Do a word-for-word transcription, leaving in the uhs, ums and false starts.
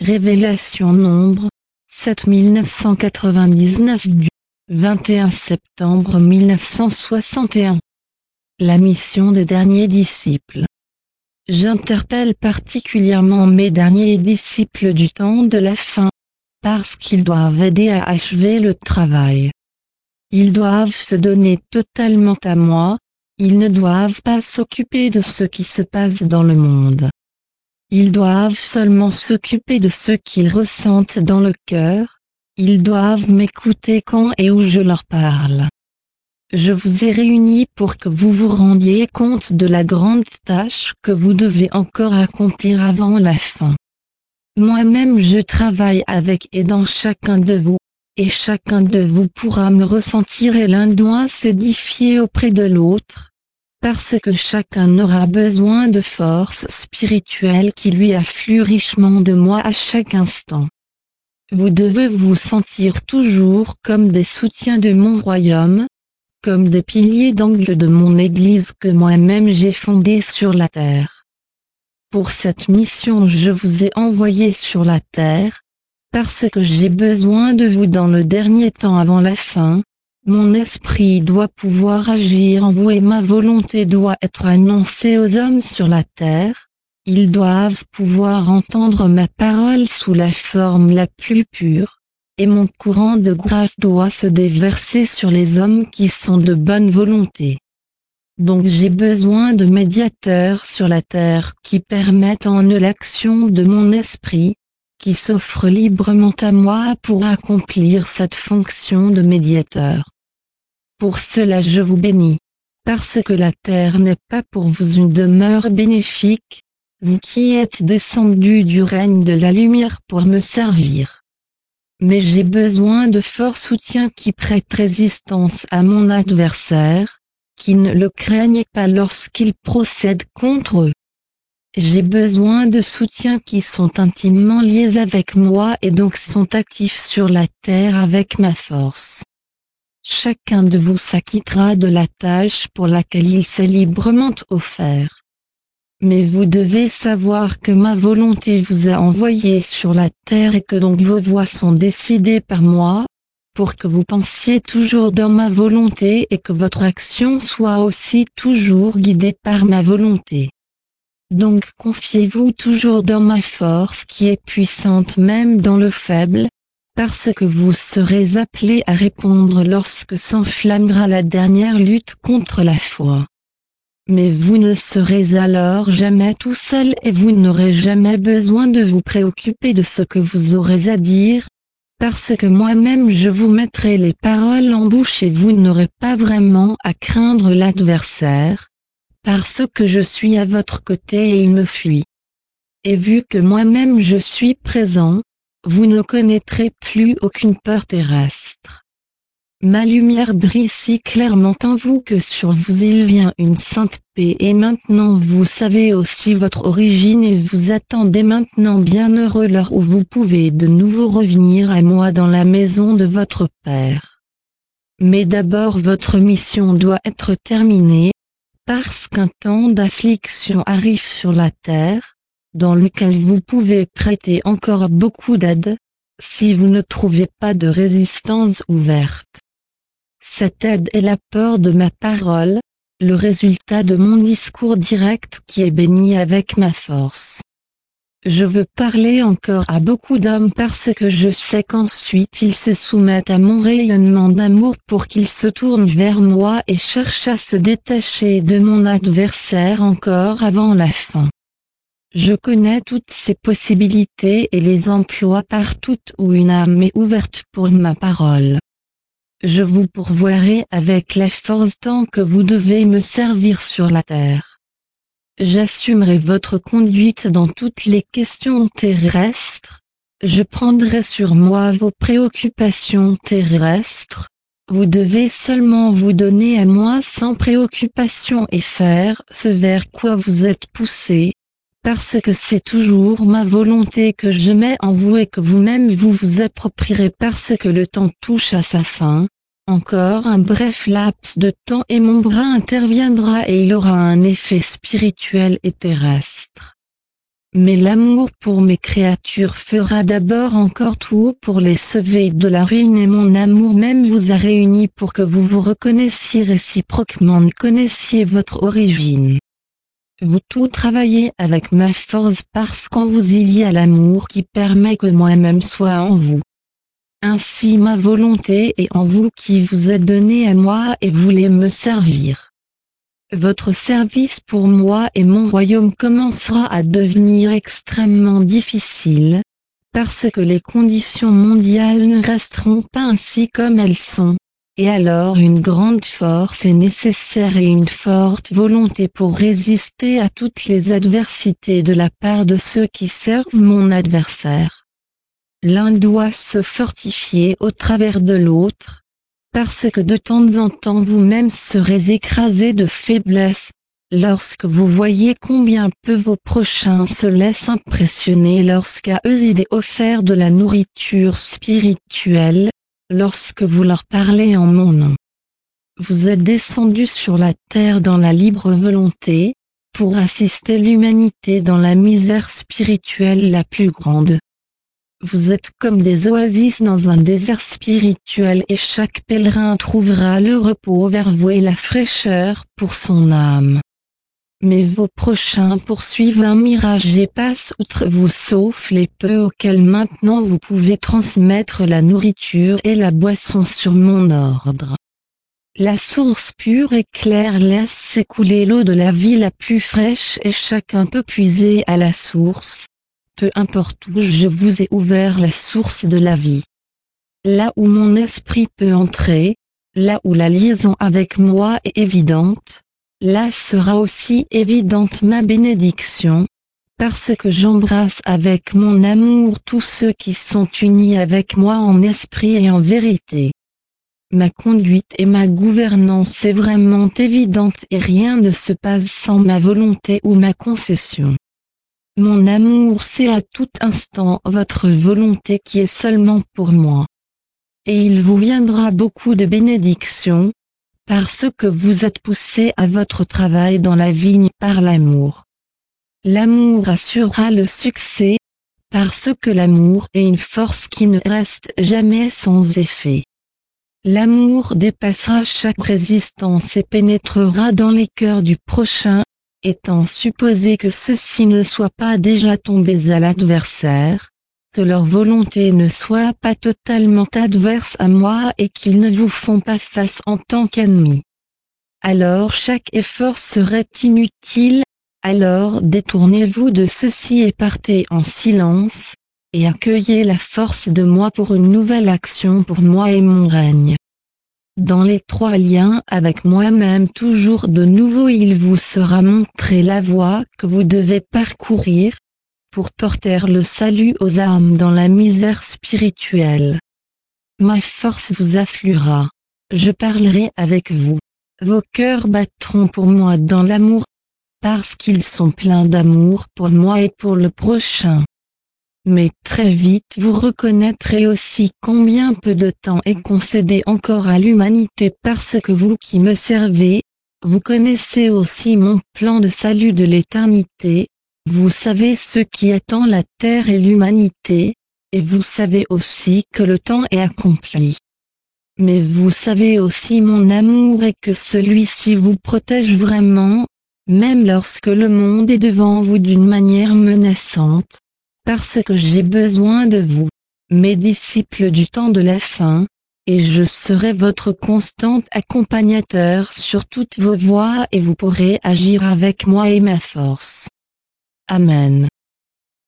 Révélation Nombre, sept mille neuf cent quatre-vingt-dix-neuf du vingt et un septembre mille neuf cent soixante et un. La mission des derniers disciples. J'interpelle particulièrement mes derniers disciples du temps de la fin, parce qu'ils doivent aider à achever le travail. Ils doivent se donner totalement à moi, ils ne doivent pas s'occuper de ce qui se passe dans le monde. Ils doivent seulement s'occuper de ce qu'ils ressentent dans le cœur, ils doivent m'écouter quand et où je leur parle. Je vous ai réunis pour que vous vous rendiez compte de la grande tâche que vous devez encore accomplir avant la fin. Moi-même je travaille avec et dans chacun de vous, et chacun de vous pourra me ressentir et l'un doit s'édifier auprès de l'autre, parce que chacun aura besoin de force spirituelle qui lui afflue richement de moi à chaque instant. Vous devez vous sentir toujours comme des soutiens de mon royaume, comme des piliers d'angle de mon Église que moi-même j'ai fondée sur la terre. Pour cette mission je vous ai envoyé sur la terre, parce que j'ai besoin de vous dans le dernier temps avant la fin. Mon esprit doit pouvoir agir en vous et ma volonté doit être annoncée aux hommes sur la terre. Ils doivent pouvoir entendre ma parole sous la forme la plus pure, et mon courant de grâce doit se déverser sur les hommes qui sont de bonne volonté. Donc j'ai besoin de médiateurs sur la terre qui permettent en eux l'action de mon esprit, qui s'offrent librement à moi pour accomplir cette fonction de médiateur. Pour cela je vous bénis, parce que la terre n'est pas pour vous une demeure bénéfique, vous qui êtes descendus du règne de la lumière pour me servir. Mais j'ai besoin de forts soutiens qui prêtent résistance à mon adversaire, qui ne le craignent pas lorsqu'il procède contre eux. J'ai besoin de soutiens qui sont intimement liés avec moi et donc sont actifs sur la terre avec ma force. Chacun de vous s'acquittera de la tâche pour laquelle il s'est librement offert. Mais vous devez savoir que ma volonté vous a envoyé sur la terre et que donc vos voies sont décidées par moi, pour que vous pensiez toujours dans ma volonté et que votre action soit aussi toujours guidée par ma volonté. Donc confiez-vous toujours dans ma force qui est puissante même dans le faible, parce que vous serez appelés à répondre lorsque s'enflammera la dernière lutte contre la foi. Mais vous ne serez alors jamais tout seul et vous n'aurez jamais besoin de vous préoccuper de ce que vous aurez à dire, parce que moi-même je vous mettrai les paroles en bouche et vous n'aurez pas vraiment à craindre l'adversaire, parce que je suis à votre côté et il me fuit. Et vu que moi-même je suis présent, vous ne connaîtrez plus aucune peur terrestre. Ma lumière brille si clairement en vous que sur vous il vient une sainte paix et maintenant vous savez aussi votre origine et vous attendez maintenant bienheureux l'heure où vous pouvez de nouveau revenir à moi dans la maison de votre Père. Mais d'abord votre mission doit être terminée, parce qu'un temps d'affliction arrive sur la terre, dans lequel vous pouvez prêter encore beaucoup d'aide, si vous ne trouvez pas de résistance ouverte. Cette aide est l'apport de ma parole, le résultat de mon discours direct qui est béni avec ma force. Je veux parler encore à beaucoup d'hommes parce que je sais qu'ensuite ils se soumettent à mon rayonnement d'amour pour qu'ils se tournent vers moi et cherchent à se détacher de mon adversaire encore avant la fin. Je connais toutes ces possibilités et les emploie partout où une âme est ouverte pour ma parole. Je vous pourvoirai avec la force tant que vous devez me servir sur la terre. J'assumerai votre conduite dans toutes les questions terrestres, je prendrai sur moi vos préoccupations terrestres, vous devez seulement vous donner à moi sans préoccupation et faire ce vers quoi vous êtes poussé, parce que c'est toujours ma volonté que je mets en vous et que vous-même vous vous approprierez parce que le temps touche à sa fin. Encore un bref laps de temps et mon bras interviendra et il aura un effet spirituel et terrestre. Mais l'amour pour mes créatures fera d'abord encore tout pour les sauver de la ruine, et mon amour même vous a réunis pour que vous vous reconnaissiez réciproquement, connaissiez votre origine. Vous tout travaillez avec ma force parce qu'en vous il y a l'amour qui permet que moi-même soit en vous. Ainsi ma volonté est en vous qui vous êtes donné à moi et voulez me servir. Votre service pour moi et mon royaume commencera à devenir extrêmement difficile, parce que les conditions mondiales ne resteront pas ainsi comme elles sont, et alors une grande force est nécessaire et une forte volonté pour résister à toutes les adversités de la part de ceux qui servent mon adversaire. L'un doit se fortifier au travers de l'autre, parce que de temps en temps vous-même serez écrasés de faiblesse, lorsque vous voyez combien peu vos prochains se laissent impressionner lorsqu'à eux il est offert de la nourriture spirituelle, lorsque vous leur parlez en mon nom. Vous êtes descendus sur la terre dans la libre volonté, pour assister l'humanité dans la misère spirituelle la plus grande. Vous êtes comme des oasis dans un désert spirituel et chaque pèlerin trouvera le repos vers vous et la fraîcheur pour son âme. Mais vos prochains poursuivent un mirage et passent outre vous sauf les peu auxquels maintenant vous pouvez transmettre la nourriture et la boisson sur mon ordre. La source pure et claire laisse s'écouler l'eau de la vie la plus fraîche et chacun peut puiser à la source. Peu importe où je vous ai ouvert la source de la vie. Là où mon esprit peut entrer, là où la liaison avec moi est évidente, là sera aussi évidente ma bénédiction, parce que j'embrasse avec mon amour tous ceux qui sont unis avec moi en esprit et en vérité. Ma conduite et ma gouvernance est vraiment évidente et rien ne se passe sans ma volonté ou ma concession. Mon amour c'est à tout instant votre volonté qui est seulement pour moi. Et il vous viendra beaucoup de bénédictions, parce que vous êtes poussés à votre travail dans la vigne par l'amour. L'amour assurera le succès, parce que l'amour est une force qui ne reste jamais sans effet. L'amour dépassera chaque résistance et pénétrera dans les cœurs du prochain, étant supposé que ceux-ci ne soient pas déjà tombés à l'adversaire, que leur volonté ne soit pas totalement adverse à moi et qu'ils ne vous font pas face en tant qu'ennemis. Alors chaque effort serait inutile, alors détournez-vous de ceci et partez en silence, et accueillez la force de moi pour une nouvelle action pour moi et mon règne. Dans les trois liens avec moi-même toujours de nouveau il vous sera montré la voie que vous devez parcourir, pour porter le salut aux âmes dans la misère spirituelle. Ma force vous affluera, je parlerai avec vous, vos cœurs battront pour moi dans l'amour, parce qu'ils sont pleins d'amour pour moi et pour le prochain. Mais très vite vous reconnaîtrez aussi combien peu de temps est concédé encore à l'humanité parce que vous qui me servez, vous connaissez aussi mon plan de salut de l'éternité, vous savez ce qui attend la terre et l'humanité, et vous savez aussi que le temps est accompli. Mais vous savez aussi mon amour et que celui-ci vous protège vraiment, même lorsque le monde est devant vous d'une manière menaçante. Parce que j'ai besoin de vous, mes disciples du temps de la fin, et je serai votre constant accompagnateur sur toutes vos voies et vous pourrez agir avec moi et ma force. Amen.